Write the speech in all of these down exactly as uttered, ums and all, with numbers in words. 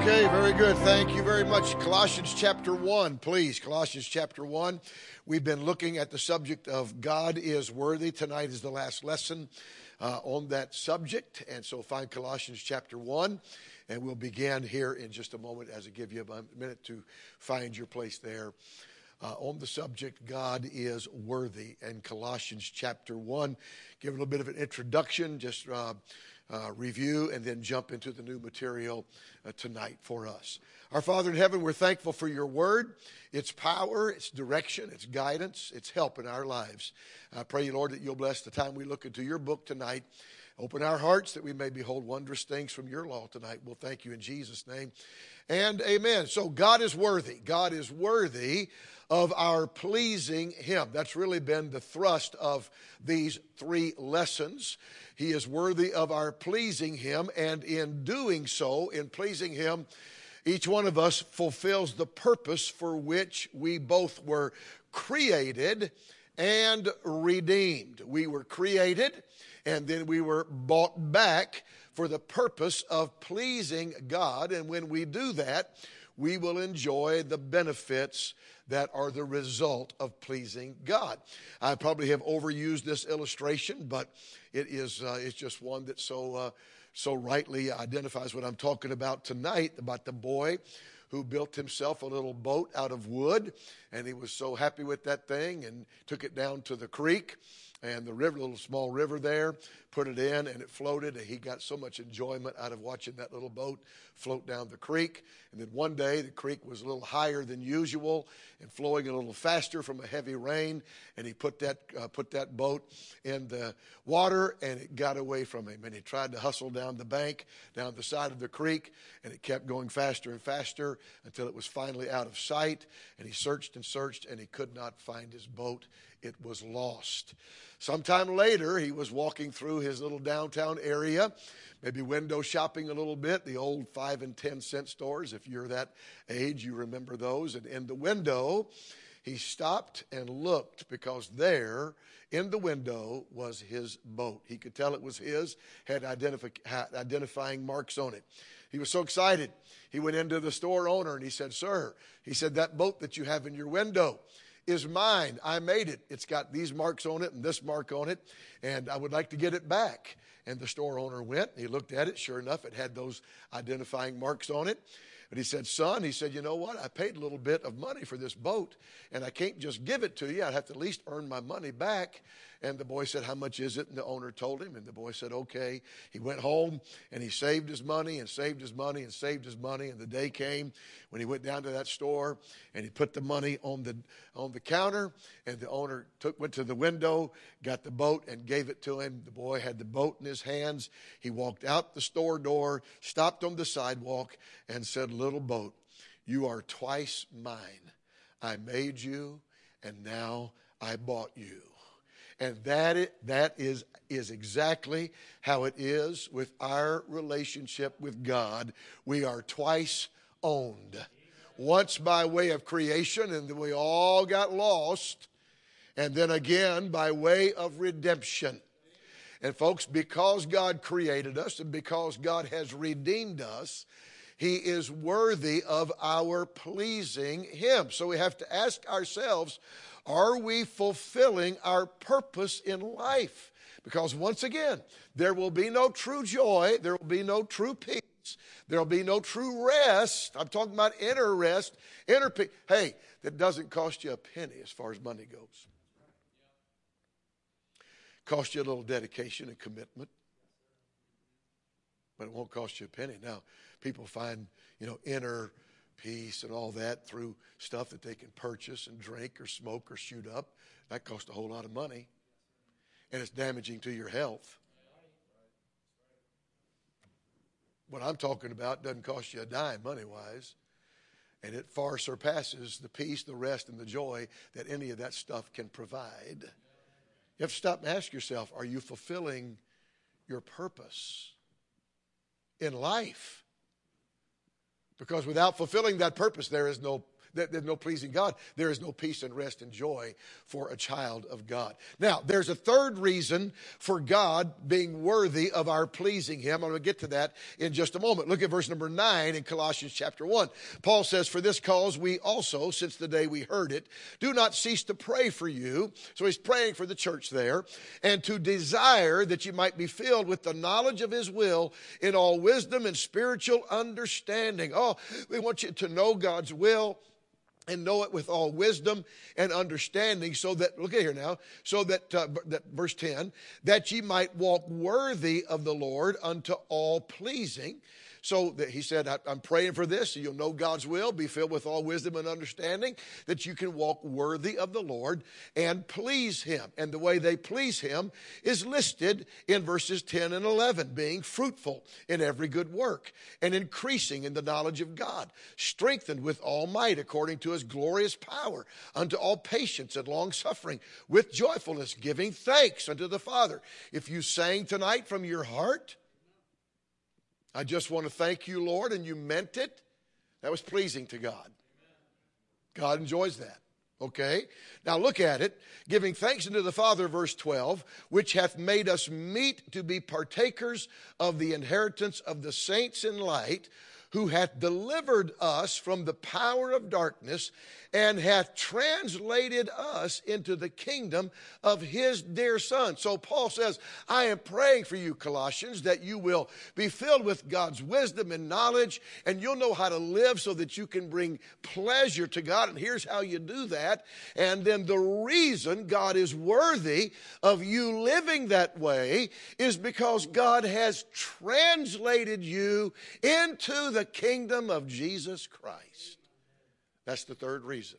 Okay, very good. Thank you very much. Colossians chapter one, please. Colossians chapter one. We've been looking at the subject of God is worthy. Tonight is the last lesson uh, on that subject. And so find Colossians chapter one. And we'll begin here in just a moment as I give you a minute to find your place there. Uh, on the subject, God is worthy. And Colossians chapter one. Give a little bit of an introduction, just uh, uh, review, and then jump into the new material uh, tonight for us. Our Father in heaven, we're thankful for your word, its power, its direction, its guidance, its help in our lives. I pray, Lord, that you'll bless the time we look into your book tonight. Open our hearts that we may behold wondrous things from your law tonight. We'll thank you in Jesus' name. And amen. So God is worthy. God is worthy of our pleasing him. That's really been the thrust of these three lessons. He is worthy of our pleasing him, and in doing so, in pleasing him, each one of us fulfills the purpose for which we both were created and redeemed. We were created, and then we were bought back for the purpose of pleasing God. And when we do that, we will enjoy the benefits that are the result of pleasing God. I probably have overused this illustration, but it is uh, it's just one that so uh, so rightly identifies what I'm talking about tonight, about the boy who built himself a little boat out of wood, and he was so happy with that thing and took it down to the creek and the river, little small river there, put it in, and it floated, and he got so much enjoyment out of watching that little boat float down the creek. And then one day, the creek was a little higher than usual and flowing a little faster from a heavy rain, and he put that uh, put that boat in the water, and it got away from him. And he tried to hustle down the bank, down the side of the creek, and it kept going faster and faster until it was finally out of sight. And he searched and searched, and he could not find his boat. It was lost. Sometime later, he was walking through his little downtown area, maybe window shopping a little bit, the old five and ten cent stores. If you're that age, you remember those. And in the window, he stopped and looked, because there in the window was his boat. He could tell it was his, had, identifi- had identifying marks on it. He was so excited. He went into the store owner and he said, "Sir," he said, "that boat that you have in your window is mine. I made it. It's got these marks on it and this mark on it, and I would like to get it back." And the store owner went, he looked at it. Sure enough, it had those identifying marks on it. But he said, "Son," he said, "you know what? I paid a little bit of money for this boat, and I can't just give it to you. I'd have to at least earn my money back." And the boy said, "How much is it?" And the owner told him, and the boy said, "Okay." He went home, and he saved his money and saved his money and saved his money. And the day came when he went down to that store, and he put the money on the on the counter, and the owner took went to the window, got the boat, and gave it to him. The boy had the boat in his hands. He walked out the store door, stopped on the sidewalk, and said, "Little boat, you are twice mine. I made you, and now I bought you." And that it, that is, is exactly how it is with our relationship with God. We are twice owned. Once by way of creation, and then we all got lost. And then again by way of redemption. And folks, because God created us and because God has redeemed us, he is worthy of our pleasing him. So we have to ask ourselves, are we fulfilling our purpose in life? Because once again, there will be no true joy. There will be no true peace. There will be no true rest. I'm talking about inner rest, inner peace. Hey, that doesn't cost you a penny as far as money goes. Cost you a little dedication and commitment, but it won't cost you a penny. Now, people find, you know, inner peace and all that through stuff that they can purchase and drink or smoke or shoot up. That costs a whole lot of money, and it's damaging to your health. What I'm talking about doesn't cost you a dime money-wise, and it far surpasses the peace, the rest, and the joy that any of that stuff can provide. You have to stop and ask yourself, are you fulfilling your purpose in life? Because without fulfilling that purpose, there is no that there's no pleasing God, there is no peace and rest and joy for a child of God. Now, there's a third reason for God being worthy of our pleasing him. I'm going to get to that in just a moment. Look at verse number nine in Colossians chapter one. Paul says, for this cause we also, since the day we heard it, do not cease to pray for you. So he's praying for the church there, and to desire that you might be filled with the knowledge of his will in all wisdom and spiritual understanding. Oh, we want you to know God's will and know it with all wisdom and understanding, so that, look at here now, so that, uh, that verse ten, that ye might walk worthy of the Lord unto all pleasing. So that he said, I'm praying for this, so you'll know God's will, be filled with all wisdom and understanding, that you can walk worthy of the Lord and please him. And the way they please him is listed in verses ten and eleven, being fruitful in every good work and increasing in the knowledge of God, strengthened with all might according to his glorious power, unto all patience and long suffering, with joyfulness, giving thanks unto the Father. If you sang tonight from your heart, I just want to thank you, Lord, and you meant it, that was pleasing to God. God enjoys that. Okay? Now look at it. Giving thanks unto the Father, verse twelve, which hath made us meet to be partakers of the inheritance of the saints in light, who hath delivered us from the power of darkness and hath translated us into the kingdom of his dear Son. So Paul says, I am praying for you, Colossians, that you will be filled with God's wisdom and knowledge, and you'll know how to live so that you can bring pleasure to God. And here's how you do that. And then the reason God is worthy of you living that way is because God has translated you into the kingdom of Jesus Christ. That's the third reason.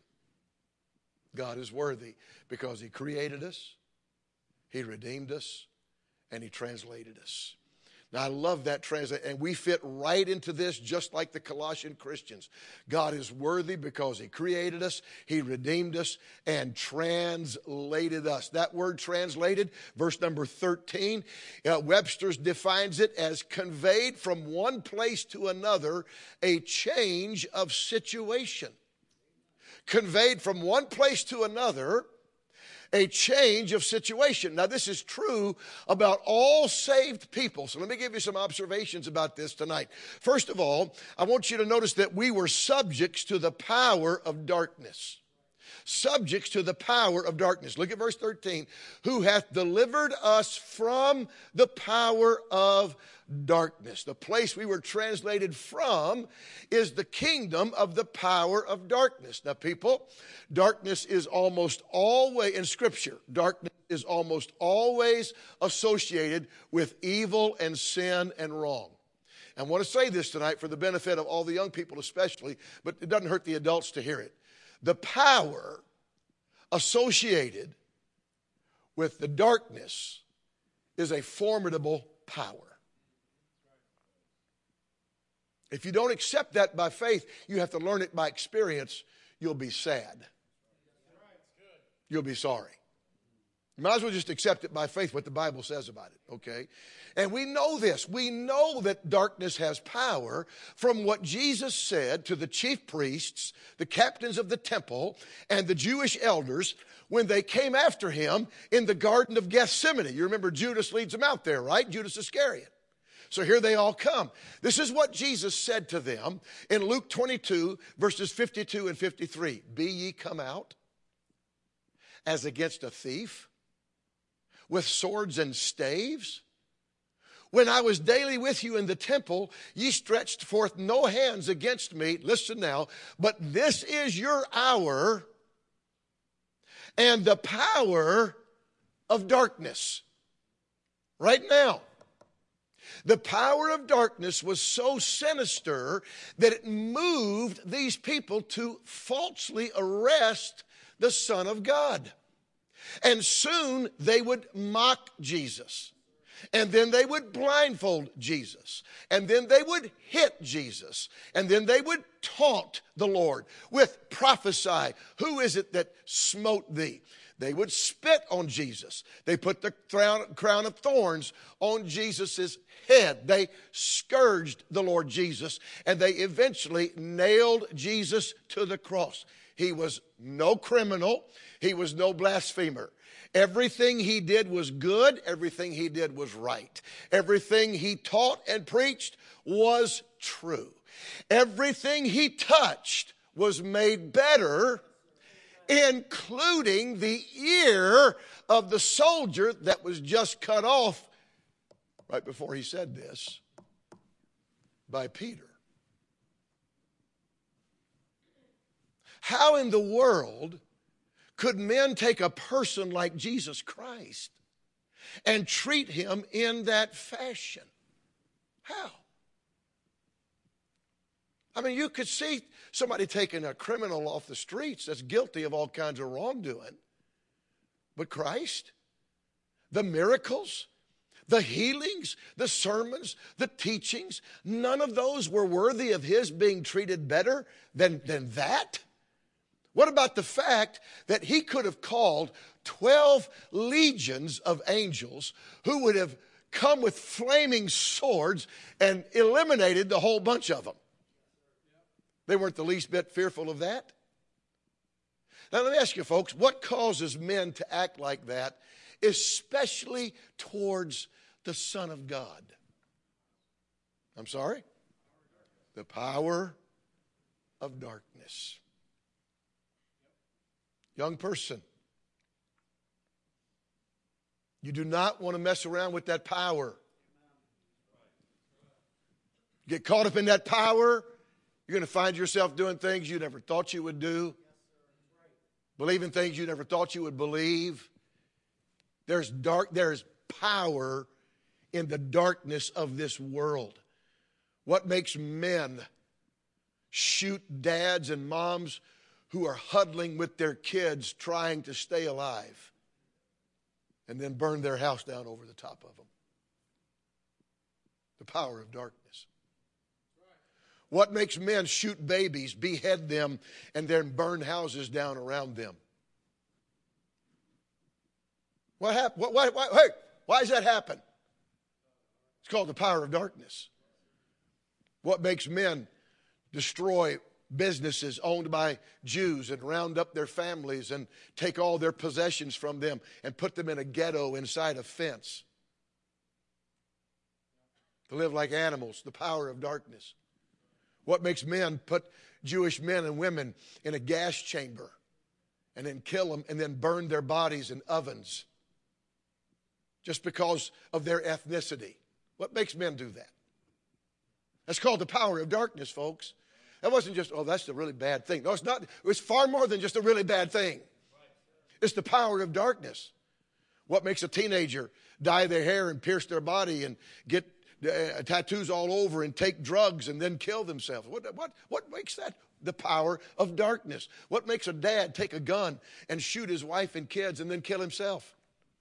God is worthy because he created us, he redeemed us, and he translated us. Now, I love that translation, and we fit right into this just like the Colossian Christians. God is worthy because he created us, he redeemed us, and translated us. That word translated, verse number thirteen, uh, Webster's defines it as conveyed from one place to another, a change of situation. Conveyed from one place to another, a change of situation. Now, this is true about all saved people. So let me give you some observations about this tonight. First of all, I want you to notice that we were subjects to the power of darkness. Subjects to the power of darkness. Look at verse thirteen. Who hath delivered us from the power of darkness. The place we were translated from is the kingdom of the power of darkness. Now, people, darkness is almost always, in Scripture, darkness is almost always associated with evil and sin and wrong. I want to say this tonight for the benefit of all the young people especially, but it doesn't hurt the adults to hear it. The power associated with the darkness is a formidable power. If you don't accept that by faith, you have to learn it by experience. You'll be sad. You'll be sorry. You might as well just accept it by faith, what the Bible says about it, okay? And we know this. We know that darkness has power from what Jesus said to the chief priests, the captains of the temple, and the Jewish elders when they came after him in the Garden of Gethsemane. You remember Judas leads them out there, right? Judas Iscariot. So here they all come. This is what Jesus said to them in Luke twenty-two, verses fifty-two and fifty-three. Be ye come out as against a thief, with swords and staves? When I was daily with you in the temple, ye stretched forth no hands against me. Listen now, but this is your hour and the power of darkness. Right now. The power of darkness was so sinister that it moved these people to falsely arrest the Son of God. And soon they would mock Jesus. And then they would blindfold Jesus. And then they would hit Jesus. And then they would taunt the Lord with prophesy. Who is it that smote thee? They would spit on Jesus. They put the crown of thorns on Jesus' head. They scourged the Lord Jesus, and they eventually nailed Jesus to the cross. He was no criminal. He was no blasphemer. Everything he did was good. Everything he did was right. Everything he taught and preached was true. Everything he touched was made better, including the ear of the soldier that was just cut off right before he said this by Peter. How in the world could men take a person like Jesus Christ and treat him in that fashion? How? I mean, you could see somebody taking a criminal off the streets that's guilty of all kinds of wrongdoing. But Christ, the miracles, the healings, the sermons, the teachings, none of those were worthy of his being treated better than, than that. What about the fact that he could have called twelve legions of angels who would have come with flaming swords and eliminated the whole bunch of them? They weren't the least bit fearful of that. Now, let me ask you, folks, what causes men to act like that, especially towards the Son of God? I'm sorry? The power of darkness. Young person, you do not want to mess around with that power. Get caught up in that power, you're going to find yourself doing things you never thought you would do, believing things you never thought you would believe. There's dark, there's power in the darkness of this world. What makes men shoot dads and moms who are huddling with their kids trying to stay alive and then burn their house down over the top of them? The power of darkness. What makes men shoot babies, behead them, and then burn houses down around them? What happened? What, why, why, hey, why does that happen? It's called the power of darkness. What makes men destroy businesses owned by Jews and round up their families and take all their possessions from them and put them in a ghetto inside a fence to live like animals? The power of darkness. What makes men put Jewish men and women in a gas chamber and then kill them and then burn their bodies in ovens just because of their ethnicity? What makes men do that? That's called the power of darkness, folks. That wasn't just, oh, that's a really bad thing. No, it's not. It's far more than just a really bad thing. It's the power of darkness. What makes a teenager dye their hair and pierce their body and get uh, tattoos all over and take drugs and then kill themselves? What, what, what makes that? The power of darkness. What makes a dad take a gun and shoot his wife and kids and then kill himself?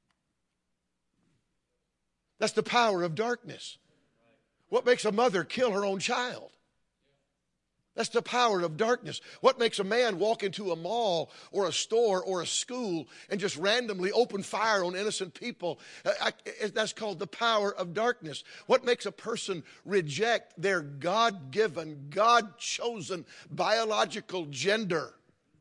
That's the power of darkness. What makes a mother kill her own child? That's the power of darkness. What makes a man walk into a mall or a store or a school and just randomly open fire on innocent people? I, I, that's called the power of darkness. What makes a person reject their God-given, God-chosen biological gender?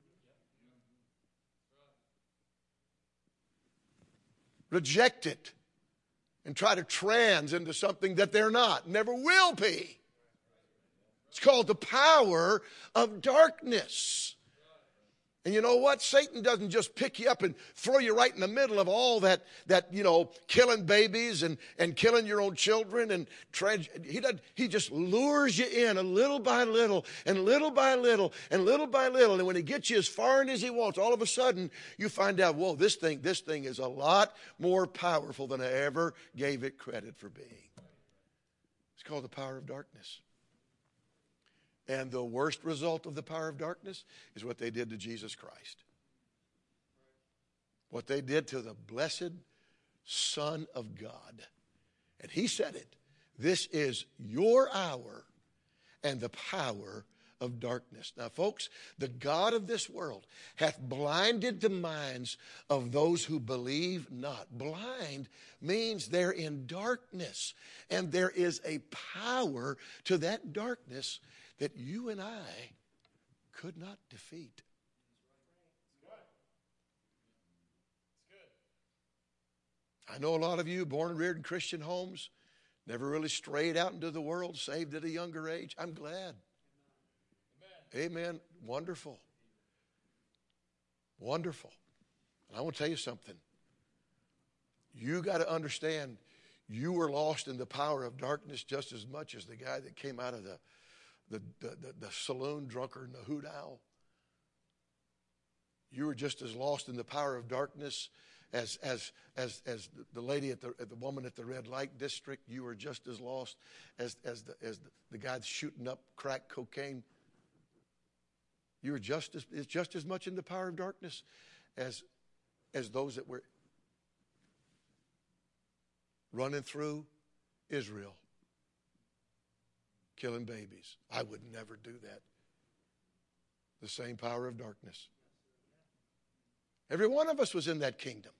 Reject it and try to trans into something that they're not, never will be. It's called the power of darkness. And you know what? Satan doesn't just pick you up and throw you right in the middle of all that, that you know, killing babies and, and killing your own children. And tra- he, does, he just lures you in a little by little and little by little and little by little. And when he gets you as far in as he wants, all of a sudden you find out, whoa, this thing, this thing is a lot more powerful than I ever gave it credit for being. It's called the power of darkness. And the worst result of the power of darkness is what they did to Jesus Christ. What they did to the blessed Son of God. And he said it. This is your hour and the power of darkness. Now, folks, the God of this world hath blinded the minds of those who believe not. Blind means they're in darkness, and there is a power to that darkness that you and I could not defeat. I know a lot of you born and reared in Christian homes, never really strayed out into the world, saved at a younger age. I'm glad. Amen. Amen. Wonderful. Wonderful. And I want to tell you something. You got to understand, you were lost in the power of darkness just as much as the guy that came out of the, the, the, the, the saloon drunkard and the hoot owl. You were just as lost in the power of darkness As as as as the lady at the the woman at the red light district. You were just as lost as as the as the, the guy that's shooting up crack cocaine. You were just as is just as much in the power of darkness as as those that were running through Israel, killing babies. I would never do that. The same power of darkness. Every one of us was in that kingdom.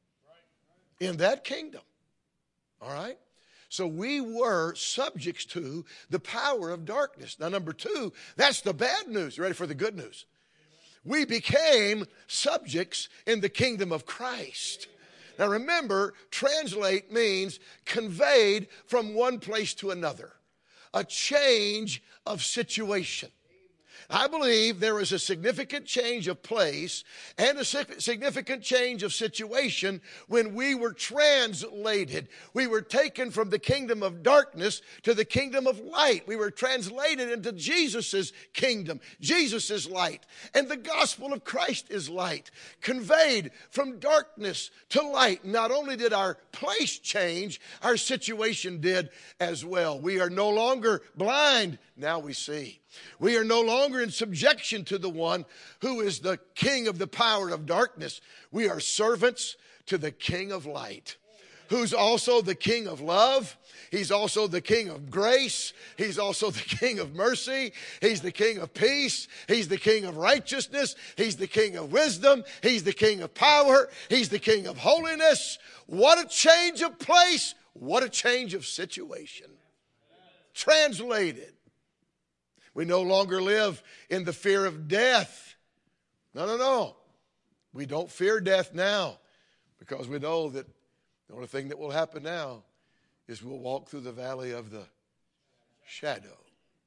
In that kingdom. All right? So we were subjects to the power of darkness. Now, number two, that's the bad news. You ready for the good news? We became subjects in the kingdom of Christ. Now, remember, translate means conveyed from one place to another. A change of situation. I believe there is a significant change of place and a significant change of situation when we were translated. We were taken from the kingdom of darkness to the kingdom of light. We were translated into Jesus' kingdom, Jesus' light. And the gospel of Christ is light, conveyed from darkness to light. Not only did our place change, our situation did as well. We are no longer blind, now we see. We are no longer in subjection to the one who is the king of the power of darkness. We are servants to the King of light, who's also the King of love. He's also the King of grace. He's also the King of mercy. He's the King of peace. He's the King of righteousness. He's the King of wisdom. He's the King of power. He's the King of holiness. What a change of place. What a change of situation. Translated. We no longer live in the fear of death. No, no, no. We don't fear death now because we know that the only thing that will happen now is we'll walk through the valley of the shadow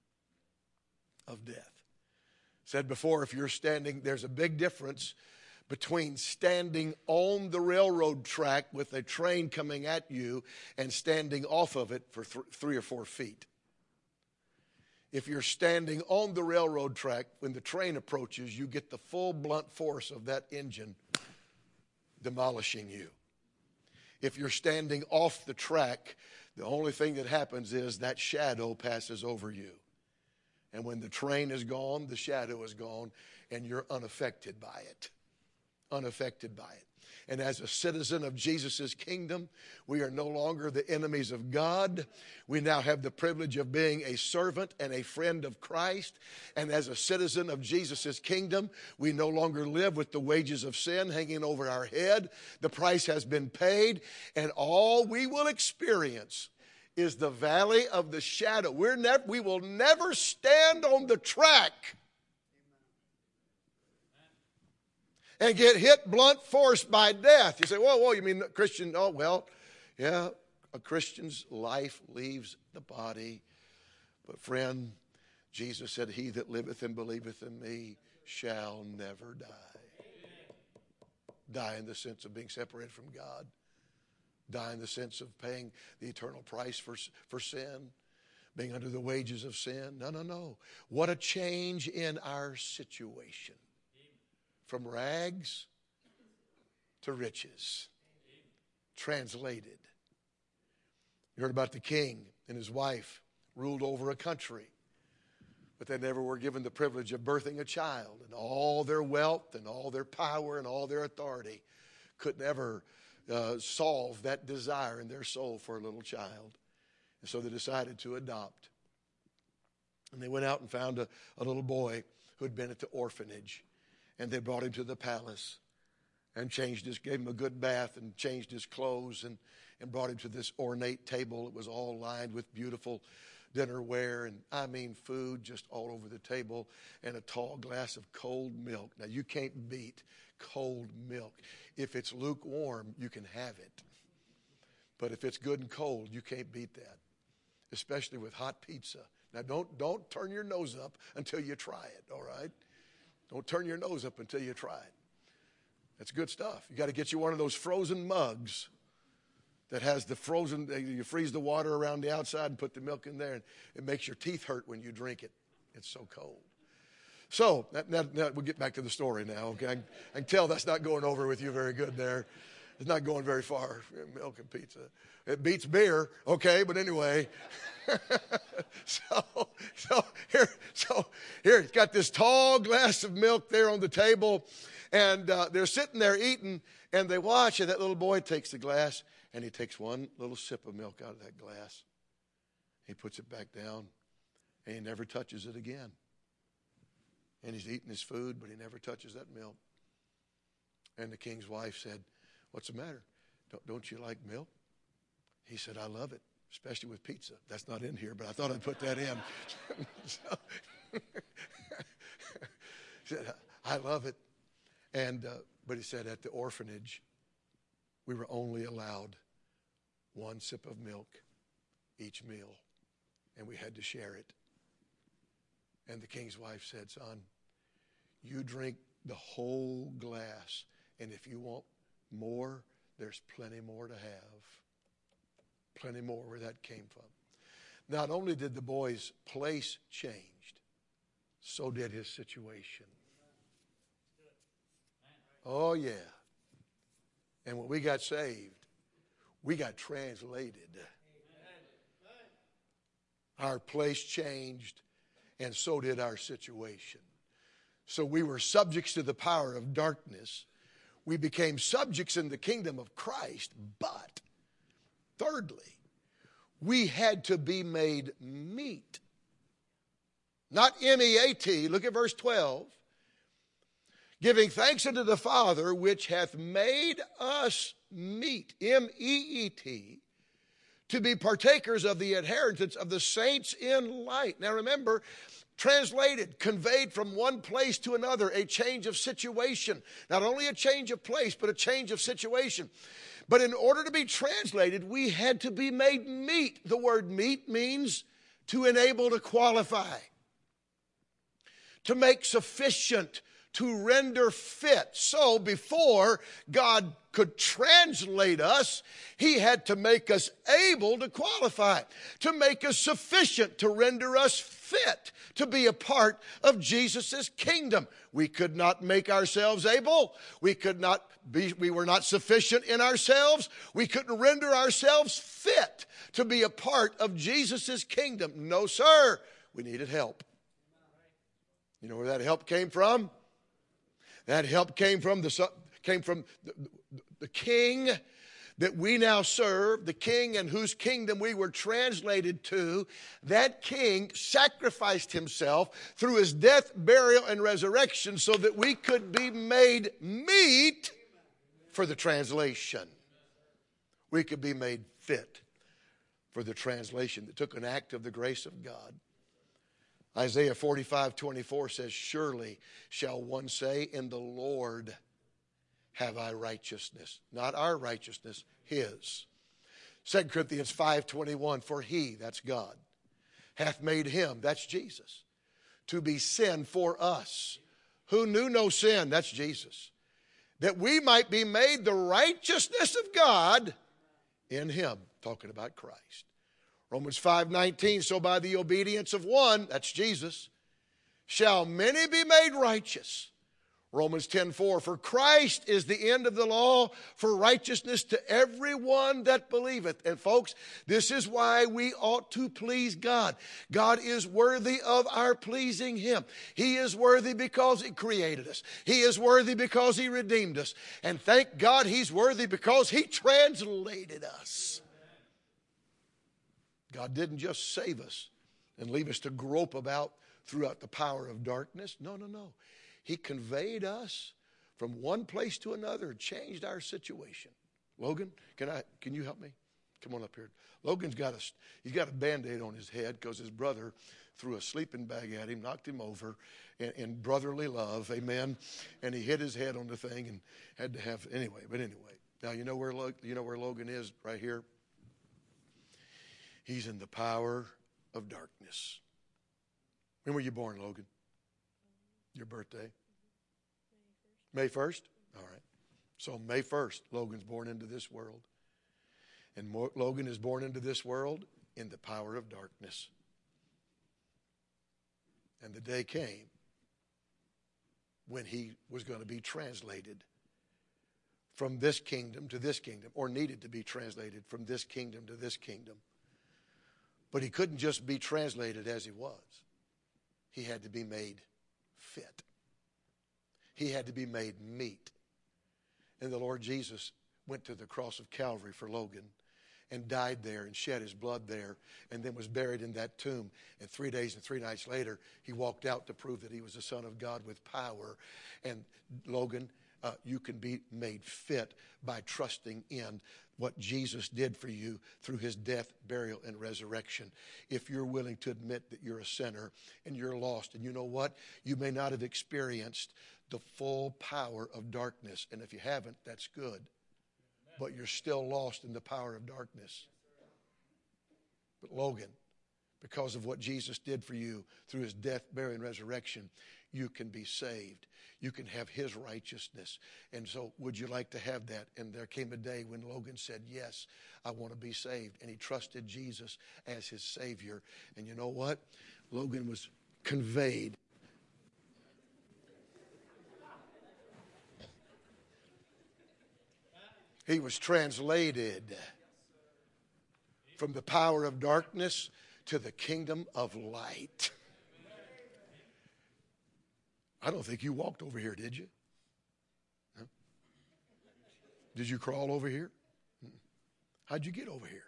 of death. Said before, if you're standing, there's a big difference between standing on the railroad track with a train coming at you and standing off of it for th- three or four feet. If you're standing on the railroad track, when the train approaches, you get the full blunt force of that engine demolishing you. If you're standing off the track, the only thing that happens is that shadow passes over you. And when the train is gone, the shadow is gone, and you're unaffected by it. Unaffected by it. And as a citizen of Jesus' kingdom, we are no longer the enemies of God. We now have the privilege of being a servant and a friend of Christ. And as a citizen of Jesus' kingdom, we no longer live with the wages of sin hanging over our head. The price has been paid, and all we will experience is the valley of the shadow. We're never, we will never stand on the track and get hit blunt force by death. You say, whoa, whoa, you mean Christian? Oh, well, yeah, a Christian's life leaves the body. But friend, Jesus said, he that liveth and believeth in me shall never die. Die in the sense of being separated from God. Die in the sense of paying the eternal price for, for sin. Being under the wages of sin. No, no, no. What a change in our situation. From rags to riches. Translated. You heard about the king and his wife ruled over a country. But they never were given the privilege of birthing a child. And all their wealth and all their power and all their authority could never uh, solve that desire in their soul for a little child. And so they decided to adopt. And they went out and found a, a little boy who had been at the orphanage. And they brought him to the palace and changed his, gave him a good bath and changed his clothes and, and brought him to this ornate table. It was all lined with beautiful dinnerware and, I mean, food just all over the table and a tall glass of cold milk. Now, you can't beat cold milk. If it's lukewarm, you can have it. But if it's good and cold, you can't beat that, especially with hot pizza. Now, don't, don't turn your nose up until you try it, all right? Don't turn your nose up until you try it. That's good stuff. You got to get you one of those frozen mugs that has the frozen, you freeze the water around the outside and put the milk in there, and it makes your teeth hurt when you drink it. It's so cold. So, now, now we'll get back to the story now, okay? I can, I can tell that's not going over with you very good there. It's not going very far, milk and pizza. It beats beer, okay, but anyway. so, so here, so here, he's got this tall glass of milk there on the table, and uh, they're sitting there eating, and they watch, and that little boy takes the glass, and he takes one little sip of milk out of that glass. He puts it back down, and he never touches it again. And he's eating his food, but he never touches that milk. And the king's wife said, "What's the matter? Don't, don't you like milk?" He said, "I love it, especially with pizza." That's not in here, but I thought I'd put that in. so, he said, "I love it." And uh, but he said, at the orphanage, we were only allowed one sip of milk each meal, and we had to share it. And the king's wife said, "Son, you drink the whole glass, and if you want more, there's plenty more to have." Plenty more where that came from. Not only did the boy's place change, so did his situation. Oh, yeah. And when we got saved, we got translated. Our place changed, and so did our situation. So we were subjects to the power of darkness. We became subjects in the kingdom of Christ, but thirdly, we had to be made meet. Not M E A T. Look at verse twelve. Giving thanks unto the Father, which hath made us meet, M E E T, to be partakers of the inheritance of the saints in light. Now remember, translated, conveyed from one place to another, a change of situation. Not only a change of place, but a change of situation. But in order to be translated, we had to be made meet. The word meet means to enable, to qualify, to make sufficient, to render fit. So before God could translate us, he had to make us able to qualify, to make us sufficient, to render us fit, to be a part of Jesus' kingdom. We could not make ourselves able. We could not be, we were not sufficient in ourselves. We couldn't render ourselves fit to be a part of Jesus' kingdom. No, sir. We needed help. You know where that help came from? That help came from the came from the, the, the king that we now serve, the king in whose kingdom we were translated to. That king sacrificed himself through his death, burial, and resurrection so that we could be made meet for the translation. We could be made fit for the translation. It took an act of the grace of God. Isaiah forty-five twenty-four says, "Surely shall one say, in the Lord have I righteousness." Not our righteousness, his. Second Corinthians five twenty-one, "For he," that's God, "hath made him," that's Jesus, "to be sin for us, who knew no sin," that's Jesus, "that we might be made the righteousness of God in him," talking about Christ. Romans five nineteen, "So by the obedience of one," that's Jesus, "shall many be made righteous." Romans ten four, "For Christ is the end of the law for righteousness to everyone that believeth." And folks, this is why we ought to please God. God is worthy of our pleasing him. He is worthy because he created us. He is worthy because he redeemed us. And thank God he's worthy because he translated us. God didn't just save us and leave us to grope about throughout the power of darkness. No, no, no. He conveyed us from one place to another, changed our situation. Logan, can I? Can you help me? Come on up here. Logan's got a, he's got a Band-Aid on his head because his brother threw a sleeping bag at him, knocked him over in, in brotherly love, amen. And he hit his head on the thing and had to have, anyway, but anyway. Now, you know where, you know where Logan is right here? He's in the power of darkness. When were you born, Logan? Your birthday? May first? All right. So May first, Logan's born into this world. And Logan is born into this world in the power of darkness. And the day came when he was going to be translated from this kingdom to this kingdom, or needed to be translated from this kingdom to this kingdom. But he couldn't just be translated as he was. He had to be made fit. He had to be made meet. And the Lord Jesus went to the cross of Calvary for Logan and died there and shed his blood there and then was buried in that tomb. And three days and three nights later, he walked out to prove that he was the Son of God with power. And Logan, uh, you can be made fit by trusting in what Jesus did for you through his death, burial, and resurrection. If you're willing to admit that you're a sinner and you're lost, and you know what? You may not have experienced the full power of darkness. And if you haven't, that's good. But you're still lost in the power of darkness. But Logan, because of what Jesus did for you through his death, burial, and resurrection, you can be saved. You can have his righteousness. And so would you like to have that? And there came a day when Logan said, yes, I want to be saved. And he trusted Jesus as his Savior. And you know what? Logan was conveyed. He was translated from the power of darkness to the kingdom of light. I don't think you walked over here, did you? Huh? Did you crawl over here? How'd you get over here?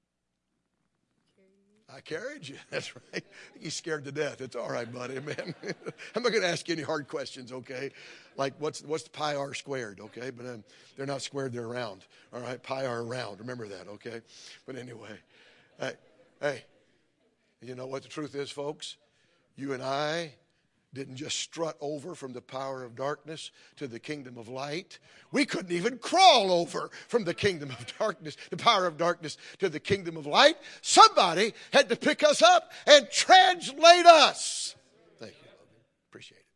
I carried you. That's right. You scared to death. It's all right, buddy, man. I'm not going to ask you any hard questions, okay? Like, what's what's the pi r squared, okay? But um, they're not squared, they're round. All right, pi r round. Remember that, okay? But anyway, hey, hey, you know what the truth is, folks? You and I didn't just strut over from the power of darkness to the kingdom of light. We couldn't even crawl over from the kingdom of darkness, the power of darkness, to the kingdom of light. Somebody had to pick us up and translate us. Thank you, Logan. Appreciate it.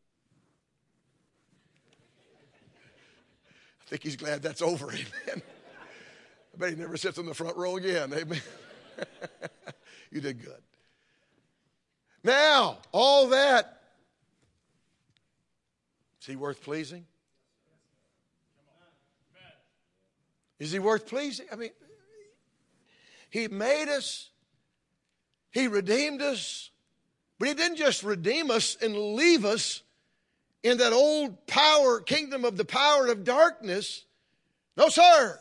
I think he's glad that's over, amen. I bet he never sits on the front row again, amen. You did good. Now, all that, is he worth pleasing? Is he worth pleasing? I mean, he made us. He redeemed us. But he didn't just redeem us and leave us in that old power, kingdom of the power of darkness. No, sir.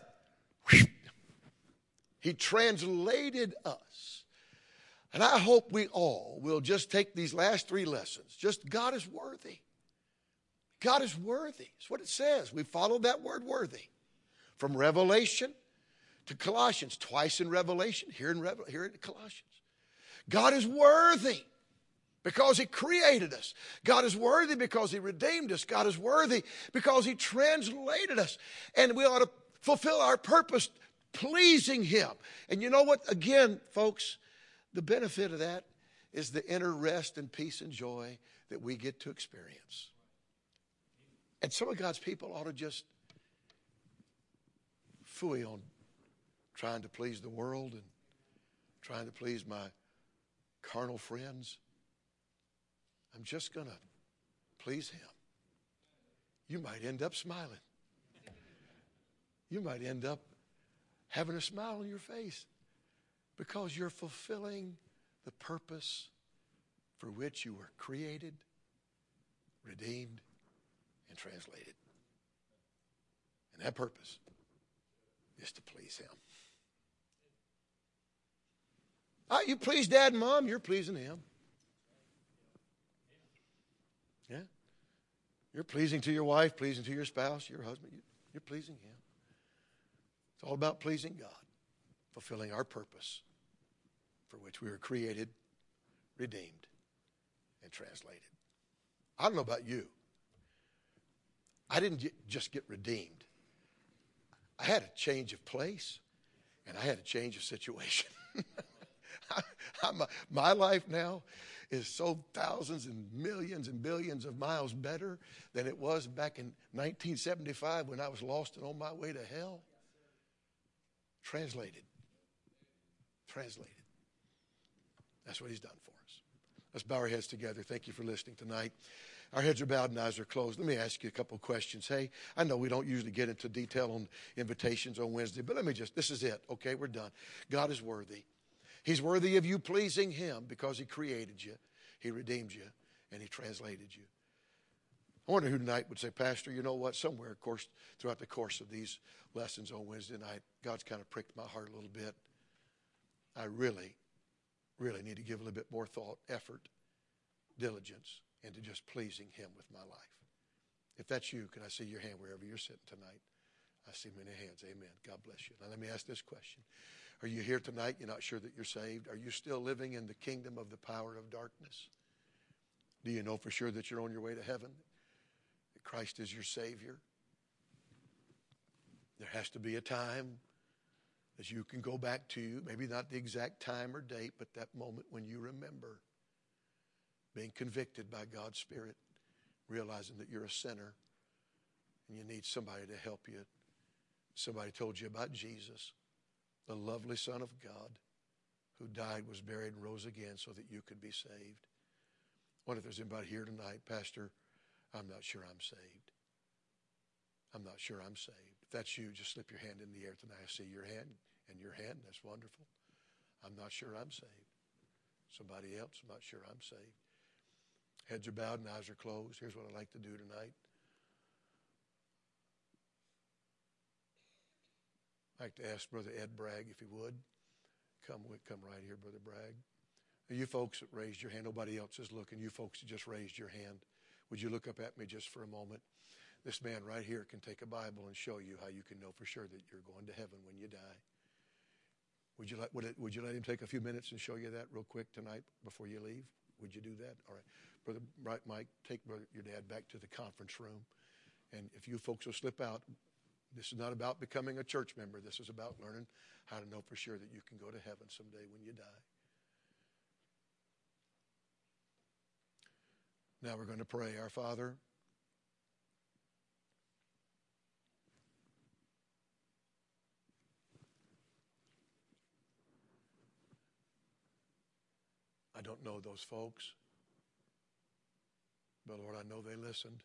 He translated us. And I hope we all will just take these last three lessons. Just God is worthy. God is worthy. That's what it says. We followed that word worthy. From Revelation to Colossians. Twice in Revelation, here in, Revel- here in Colossians. God is worthy because he created us. God is worthy because he redeemed us. God is worthy because he translated us. And we ought to fulfill our purpose pleasing him. And you know what? Again, folks, the benefit of that is the inner rest and peace and joy that we get to experience. And some of God's people ought to just phooey on trying to please the world and trying to please my carnal friends. I'm just going to please him. You might end up smiling. You might end up having a smile on your face because you're fulfilling the purpose for which you were created, redeemed, and translated. And that purpose is to please him. Ah, you please Dad and Mom, you're pleasing Him. Yeah. You're pleasing to your wife, pleasing to your spouse, your husband. You're pleasing Him. It's all about pleasing God, fulfilling our purpose for which we were created, redeemed, and translated. I don't know about you. I didn't just get redeemed. I had a change of place, and I had a change of situation. I, I'm a, my life now is so thousands and millions and billions of miles better than it was back in nineteen seventy-five when I was lost and on my way to hell. Translated. Translated. That's what He's done for us. Let's bow our heads together. Thank you for listening tonight. Our heads are bowed and eyes are closed. Let me ask you a couple of questions. Hey, I know we don't usually get into detail on invitations on Wednesday, but let me just, this is it. Okay, we're done. God is worthy. He's worthy of you pleasing Him because He created you, He redeemed you, and He translated you. I wonder who tonight would say, Pastor, you know what? Somewhere, of course, throughout the course of these lessons on Wednesday night, God's kind of pricked my heart a little bit. I really, really need to give a little bit more thought, effort, diligence into just pleasing Him with my life. If that's you, can I see your hand wherever you're sitting tonight? I see many hands. Amen. God bless you. Now let me ask this question. Are you here tonight? You're not sure that you're saved? Are you still living in the kingdom of the power of darkness? Do you know for sure that you're on your way to heaven? That Christ is your Savior? There has to be a time that you can go back to, maybe not the exact time or date, but that moment when you remember being convicted by God's Spirit, realizing that you're a sinner and you need somebody to help you. Somebody told you about Jesus, the lovely Son of God, who died, was buried, and rose again so that you could be saved. I wonder if there's anybody here tonight, Pastor, I'm not sure I'm saved. I'm not sure I'm saved. If that's you, just slip your hand in the air tonight. I see your hand and your hand. That's wonderful. I'm not sure I'm saved. Somebody else, I'm not sure I'm saved. Heads are bowed and eyes are closed. Here's what I'd like to do tonight. I'd like to ask Brother Ed Bragg if he would. Come come right here, Brother Bragg. Now, you folks that raised your hand, nobody else is looking. You folks that just raised your hand, would you look up at me just for a moment? This man right here can take a Bible and show you how you can know for sure that you're going to heaven when you die. Would you, let, would, it, would you let him take a few minutes and show you that real quick tonight before you leave? Would you do that? All right. Brother right, Mike, take brother, your dad back to the conference room. And if you folks will slip out, this is not about becoming a church member. This is about learning how to know for sure that you can go to heaven someday when you die. Now we're going to pray. Our Father, I don't know those folks, but Lord, I know they listened.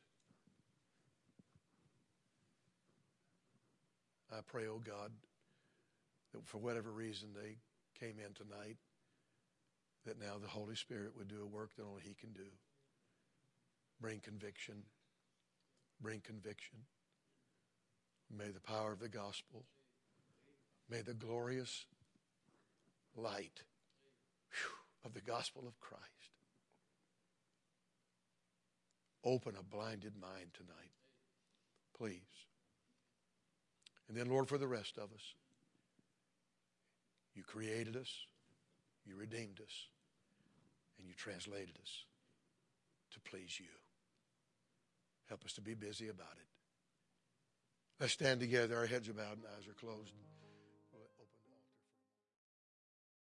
I pray, oh God, that for whatever reason they came in tonight, that now the Holy Spirit would do a work that only He can do. Bring conviction. Bring conviction. May the power of the gospel, may the glorious light whew, of the gospel of Christ open a blinded mind tonight, please. And then, Lord, for the rest of us, you created us, you redeemed us, and you translated us to please you. Help us to be busy about it. Let's stand together. Our heads are bowed and eyes are closed.